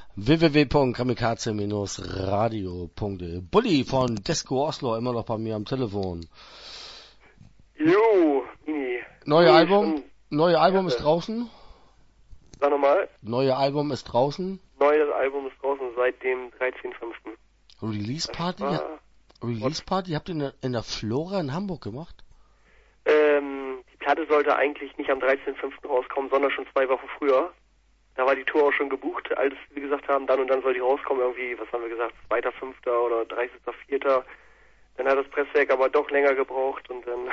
www.kamikaze-radio.de. Bulli von Disco Oslo immer noch bei mir am Telefon. Jo, Mini. Neue Album ist draußen? Sag nochmal. Neue Album ist draußen? Neues Album ist draußen seit dem 13.05. Release Party habt ihr in der Flora in Hamburg gemacht? Die Platte sollte eigentlich nicht am 13.05. rauskommen, sondern schon 2 Wochen früher. Da war die Tour auch schon gebucht, als wir gesagt haben, dann und dann soll die rauskommen, irgendwie, was haben wir gesagt, 2.05. oder 30.04. Dann hat das Presswerk aber doch länger gebraucht und dann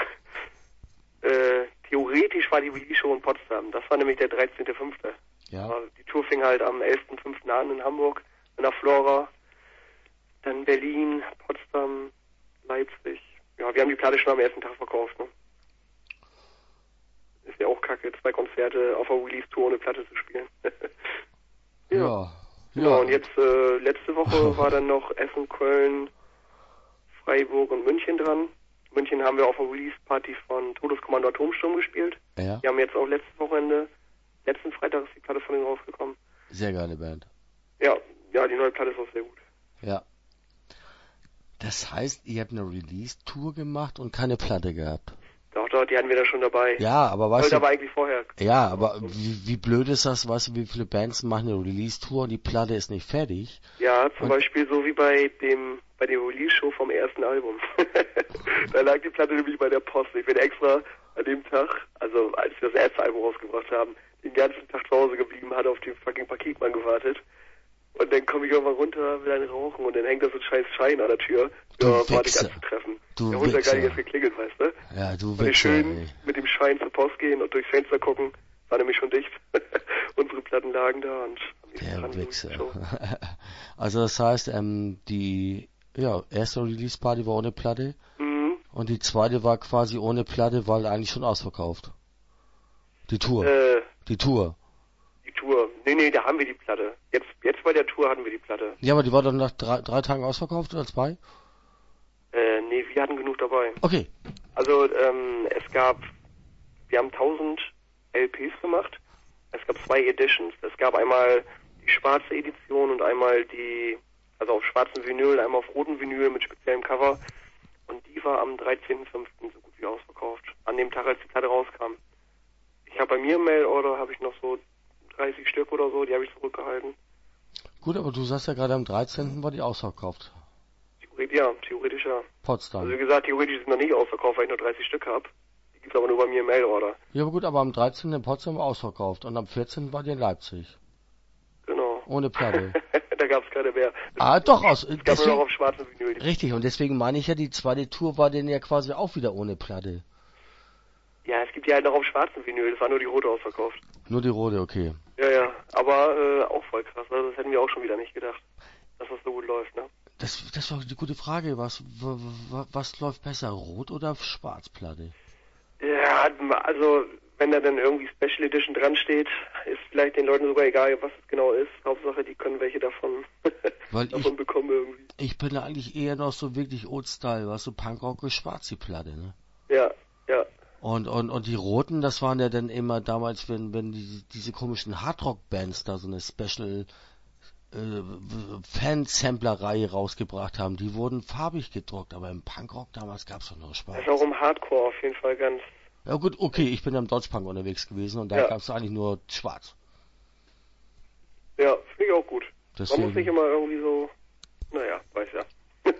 theoretisch war die Release-Show in Potsdam. Das war nämlich der 13.05. Ja. Die Tour fing halt am 11.05. an in Hamburg, in der Flora, dann Berlin, Potsdam, Leipzig. Ja, wir haben die Platte schon am ersten Tag verkauft, ne? Ist ja auch kacke, 2 Konzerte auf der Release-Tour ohne Platte zu spielen. Ja. Und jetzt, letzte Woche war dann noch Essen, Köln, Freiburg und München dran. München haben wir auf der Release-Party von Todeskommando Atomsturm gespielt. Ja. Wir haben jetzt auch letzten Freitag ist die Platte von denen rausgekommen. Sehr geile Band. Ja, die neue Platte ist auch sehr gut. Ja. Das heißt, ihr habt eine Release-Tour gemacht und keine Platte gehabt? Doch, die hatten wir da schon dabei. Ja, aber weißt du... aber eigentlich vorher. Ja, aber wie blöd ist das, weißt du, wie viele Bands machen eine Release-Tour und die Platte ist nicht fertig? Ja, zum Beispiel so wie bei der Release-Show vom ersten Album. Da lag die Platte nämlich bei der Post. Ich bin extra an dem Tag, also als wir das erste Album rausgebracht haben, den ganzen Tag zu Hause geblieben, hat auf den fucking Paketmann gewartet. Und dann komme ich irgendwann runter, will einen rauchen und dann hängt da so ein scheiß Schein an der Tür. Warte ich anzutreffen. Der Hund hat gar nicht erst geklingelt, weißt du? Ja, du Wichser. Und ich schön mit dem Schein zur Post gehen und durchs Fenster gucken. War nämlich schon dicht. Unsere Platten lagen da und... Der Wichser. Also das heißt, die erste Release-Party war ohne Platte. Mhm. Und die zweite war quasi ohne Platte, weil eigentlich schon ausverkauft. Die Tour. Die Tour. Nee, da haben wir die Platte. Jetzt bei der Tour hatten wir die Platte. Ja, aber die war dann nach 3 Tagen ausverkauft oder 2? Nee, wir hatten genug dabei. Okay. Also, wir haben 1000 LPs gemacht. Es gab 2 Editions. Es gab einmal die schwarze Edition und einmal also auf schwarzem Vinyl, einmal auf rotem Vinyl mit speziellem Cover. Und die war am 13.05. so gut wie ausverkauft. An dem Tag, als die Platte rauskam. Ich habe bei mir im Mail-Order, habe ich noch so 30 Stück oder so, die habe ich zurückgehalten. Gut, aber du sagst ja gerade am 13. war die ausverkauft. Theoretisch ja. Potsdam. Also wie gesagt, theoretisch ist noch nicht ausverkauft, weil ich nur 30 Stück habe. Die gibt's aber nur bei mir im Mail-Order. Ja, aber gut, aber am 13. in Potsdam war ausverkauft und am 14. war die in Leipzig. Genau. Ohne Platte. Da gab's keine mehr. Doch, es gab nur noch auf schwarzem Vinyl. Richtig, und deswegen meine ich ja, die zweite Tour war denn ja quasi auch wieder ohne Platte. Ja, es gibt die halt noch auf schwarzem Vinyl, das war nur die rote ausverkauft. Nur die rote, okay. Ja, aber auch voll krass, also das hätten wir auch schon wieder nicht gedacht, dass das so gut läuft, ne? Das war die gute Frage, was läuft besser, Rot- oder Schwarzplatte? Ja, also wenn da dann irgendwie Special Edition dran steht, ist vielleicht den Leuten sogar egal, was es genau ist. Hauptsache, die können welche davon bekommen irgendwie. Ich bin da eigentlich eher noch so wirklich Old-Style, was so Punkrock ist schwarz, die Platte, ne? Ja. Und die Roten, das waren ja dann immer damals, wenn diese komischen Hardrock-Bands da so eine Special Fan-Sampler-Reihe rausgebracht haben, die wurden farbig gedruckt, aber im Punkrock damals gab's doch nur schwarz. Das ist auch im Hardcore auf jeden Fall ganz... Ja gut, okay, ich bin im Deutschpunk unterwegs gewesen und da gab's eigentlich nur schwarz. Ja, finde ich auch gut. Deswegen. Man muss nicht immer irgendwie so... Naja, weiß ja.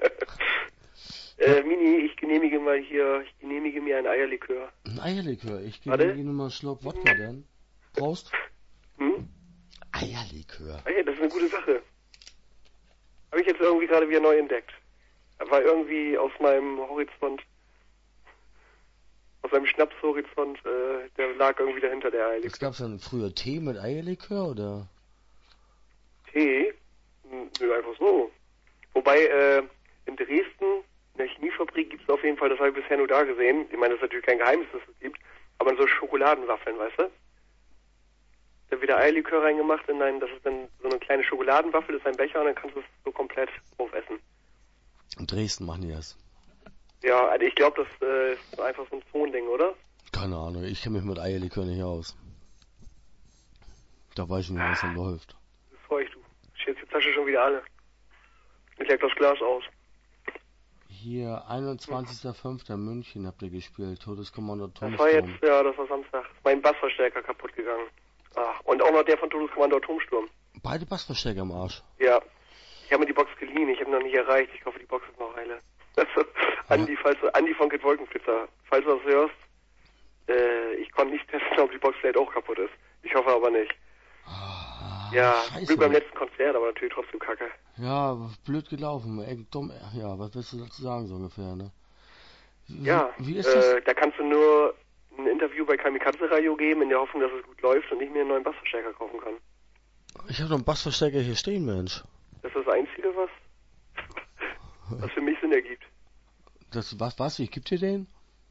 Mini, ich genehmige mir ein Eierlikör. Ein Eierlikör? Ich genehmige nur mal einen Schluck Wodka dann. Prost. Eierlikör. Das ist eine gute Sache. Habe ich jetzt irgendwie gerade wieder neu entdeckt. War irgendwie aus meinem Horizont, aus meinem Schnapshorizont, der lag irgendwie dahinter, der Eierlikör. Was gab's denn früher? Tee mit Eierlikör, oder? Tee? Nö, einfach so. Wobei, in Dresden, in der Chemiefabrik gibt's auf jeden Fall, das habe ich bisher nur da gesehen. Ich meine, das ist natürlich kein Geheimnis, dass es gibt, aber so Schokoladenwaffeln, weißt du? Da wird Eierlikör reingemacht das ist dann so eine kleine Schokoladenwaffel, das ist ein Becher und dann kannst du es so komplett aufessen. In Dresden machen die das. Ja, also ich glaube, das ist einfach so ein Zonding, oder? Keine Ahnung, ich kenne mich mit Eierlikör nicht aus. Da weiß ich nicht, was da läuft. Bevor du jetzt die Flasche schon wieder alle. Ich leg das Glas aus. Hier, 21.05. München habt ihr gespielt, Todeskommando Atomsturm. Das war jetzt, ja, das war Samstag. Ist mein Bassverstärker kaputt gegangen. Ach, und auch noch der von Todeskommando Atomsturm. Beide Bassverstärker im Arsch. Ja. Ich habe mir die Box geliehen, ich habe noch nicht erreicht. Ich hoffe, die Box ist noch heile. Andi von Kid Wolkenflitzer, falls du das hörst, ich konnte nicht testen, ob die Box vielleicht auch kaputt ist. Ich hoffe aber nicht. Ja, Glück beim letzten Konzert, aber natürlich trotzdem kacke. Ja, blöd gelaufen, dumm, ja, was willst du dazu sagen, so ungefähr, ne? Wie ist das? Da kannst du nur ein Interview bei Kamikaze Radio geben, in der Hoffnung, dass es gut läuft und ich mir einen neuen Bassverstärker kaufen kann. Ich habe noch einen Bassverstärker hier stehen, Mensch. Das ist das Einzige, was für mich Sinn ergibt. Was? Wie gibt ihr den?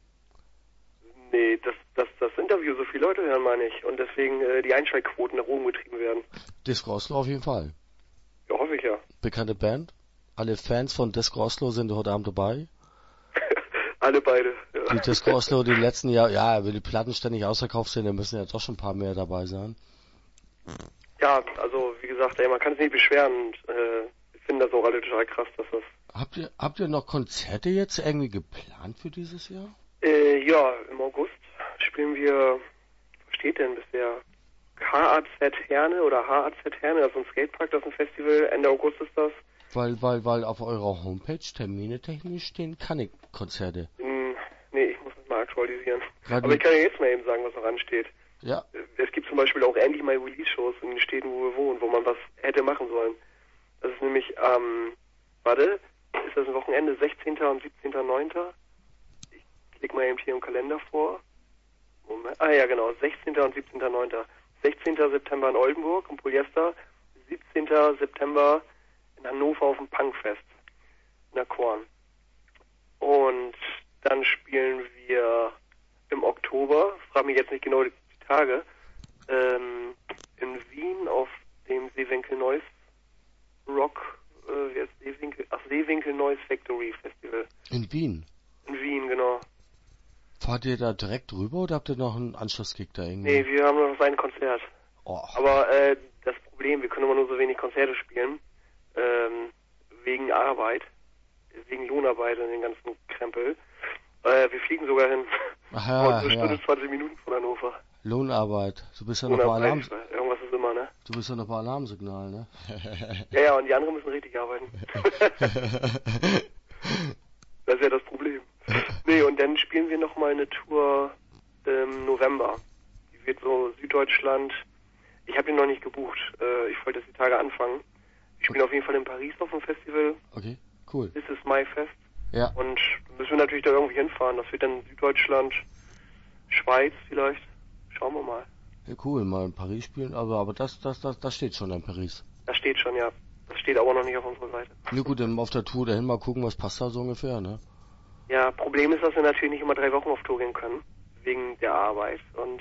Nee, das Interview so viele Leute hören, meine ich. Und deswegen die Einschaltquoten nach oben getrieben werden. Disco Oslo auf jeden Fall. Ja, hoffe ich ja. Bekannte Band. Alle Fans von Disco Oslo sind heute Abend dabei. Alle beide, ja. Die Disco Oslo, die letzten Jahre, ja, wenn die Platten ständig ausverkauft sind, dann müssen ja doch schon ein paar mehr dabei sein. Ja, also wie gesagt, man kann es nicht beschweren. Und, ich finde das auch alle total krass, dass das... Habt ihr noch Konzerte jetzt irgendwie geplant für dieses Jahr? Ja, im August spielen wir, was steht denn bisher? HAZ Herne oder HAZ Herne, das ist ein Skatepark, das ist ein Festival, Ende August ist das. Weil auf eurer Homepage Termine technisch stehen keine Konzerte. Nee, ich muss das mal aktualisieren. Gerade aber ich kann ja jetzt mal eben sagen, was noch ansteht. Ja. Es gibt zum Beispiel auch Andy My Release Shows in den Städten, wo wir wohnen, wo man was hätte machen sollen. Das ist nämlich ist das ein Wochenende, 16. und 17.9. Ich leg mal eben hier im Kalender vor. Moment. Ja genau, 16. und 17.9. 16. September in Oldenburg im Polyester, 17. September in Hannover auf dem Punkfest in der Korn. Und dann spielen wir im Oktober, frag mich jetzt nicht genau die Tage, in Wien auf dem Seewinkel Neuss Rock, Seewinkel Neuss Factory Festival. In Wien? In Wien, genau. Fahrt ihr da direkt rüber oder habt ihr noch einen Anschlusskick da irgendwie? Nee, wir haben noch ein Konzert. Oh. Aber das Problem, wir können immer nur so wenig Konzerte spielen, wegen Arbeit, wegen Lohnarbeit und den ganzen Krempel. Wir fliegen sogar hin. Ach ja, eine Stunde 20 Minuten von Hannover. Lohnarbeit. Du bist ja noch bei Alarm. Irgendwas ist immer, ne? Du bist ja noch bei Alarmsignal, ne? Ja, und die anderen müssen richtig arbeiten. Das ist ja das Problem. Nee, und dann spielen wir nochmal eine Tour im November. Die wird so Süddeutschland. Ich habe den noch nicht gebucht. Ich wollte jetzt die Tage anfangen. Ich spiele auf jeden Fall in Paris auf dem Festival. Okay, cool. This is my Fest. Ja. Und müssen wir natürlich da irgendwie hinfahren. Das wird dann Süddeutschland, Schweiz vielleicht. Schauen wir mal. Ja, cool, mal in Paris spielen, aber das steht schon in Paris. Das steht schon, ja. Das steht aber noch nicht auf unserer Seite. Ja gut, dann auf der Tour dahin mal gucken, was passt da so ungefähr, ne? Ja, Problem ist, dass wir natürlich nicht immer 3 Wochen auf Tour gehen können. Wegen der Arbeit. Und,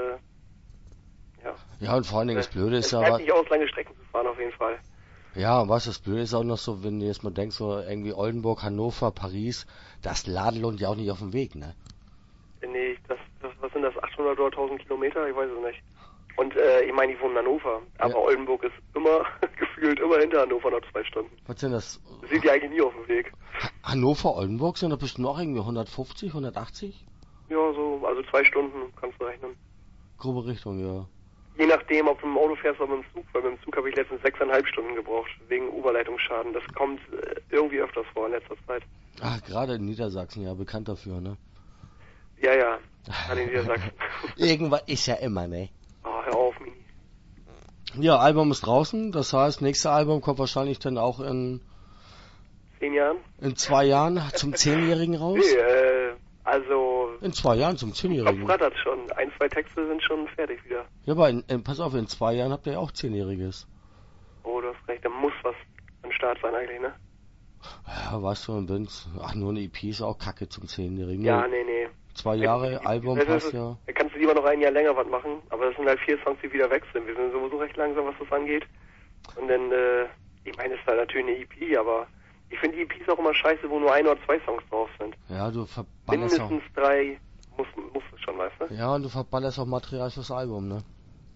ja. Ja, und vor allen Dingen das Blöde ist es ja... bleibt nicht aus, lange Strecken zu fahren, auf jeden Fall. Ja, was das Blöde ist auch noch so, wenn du jetzt mal denkst, so irgendwie Oldenburg, Hannover, Paris, das Laden lohnt ja auch nicht auf dem Weg, ne? Nee, was sind das, 800 oder 1000 Kilometer? Ich weiß es nicht. Und ich meine, ich wohne in Hannover, aber Ja. Oldenburg ist immer, gefühlt immer hinter Hannover noch 2 Stunden. Was sind das? Das sind die eigentlich nie auf dem Weg. Hannover, Oldenburg sind da bestimmt auch irgendwie 150, 180? Ja, so, also 2 Stunden kannst du rechnen. Grobe Richtung, ja. Je nachdem, ob du mit dem Auto fährst oder mit dem Zug, weil mit dem Zug habe ich letztens 6,5 Stunden gebraucht, wegen Oberleitungsschaden. Das kommt irgendwie öfters vor in letzter Zeit. Ach, gerade in Niedersachsen, ja, bekannt dafür, ne? Ja, gerade in Niedersachsen. Irgendwas ist ja immer, ne? Oh, hör auf, Mini. Ja, Album ist draußen, das heißt, nächste Album kommt wahrscheinlich dann auch in 10 Jahren? in 2 Jahren zum 10-Jährigen raus? Nee, also... In 2 Jahren zum Kopf 10-Jährigen. rattert schon. 1, 2 Texte sind schon fertig wieder. Ja, aber pass auf, in 2 Jahren habt ihr ja auch 10-Jähriges. Oh, du hast recht, da muss was am Start sein eigentlich, ne? Ja, weißt du, und wenn's, ach, nur eine EP ist auch kacke zum 10-Jährigen. Ja, nee. 2 Jahre, Album passt ja. Da kannst du lieber noch ein Jahr länger was machen, aber das sind halt 4 Songs, die wieder weg sind. Wir sind sowieso recht langsam, was das angeht. Und dann, ich meine, es ist halt natürlich eine EP, aber ich finde die EPs auch immer scheiße, wo nur 1 oder 2 Songs drauf sind. Ja, du verballerst auch. Mindestens 3 muss es schon, weißt du? Ja, und du verballerst auch Material fürs Album, ne?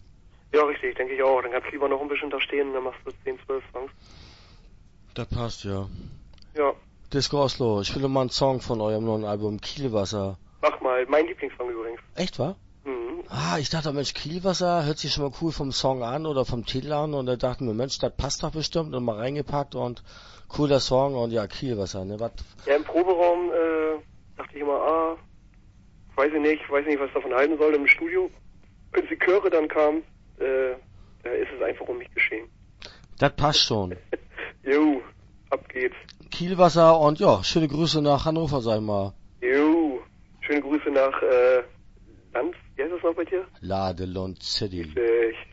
Ja, richtig, denke ich auch. Dann kannst du lieber noch ein bisschen da stehen und dann machst du 10, 12 Songs. Das passt, ja. Ja. Disco Oslo, ich will mal einen Song von eurem neuen Album Kielwasser. Mach mal, mein Lieblingssong übrigens. Echt, wa? Mhm. Ich dachte, Mensch, Kielwasser hört sich schon mal cool vom Song an oder vom Titel an und da dachte mir, Mensch, das passt doch bestimmt und mal reingepackt und cooler Song und ja, Kielwasser, ne, was? Ja, im Proberaum dachte ich immer, weiß nicht, was ich davon halten soll im Studio. Als die Chöre dann kamen, da ist es einfach um mich geschehen. Das passt schon. Jo, ab geht's. Kielwasser und ja, schöne Grüße nach Hannover, sag ich mal. Jo, schöne Grüße nach Land, wie heißt das noch bei dir? Ladelund City. Richtig.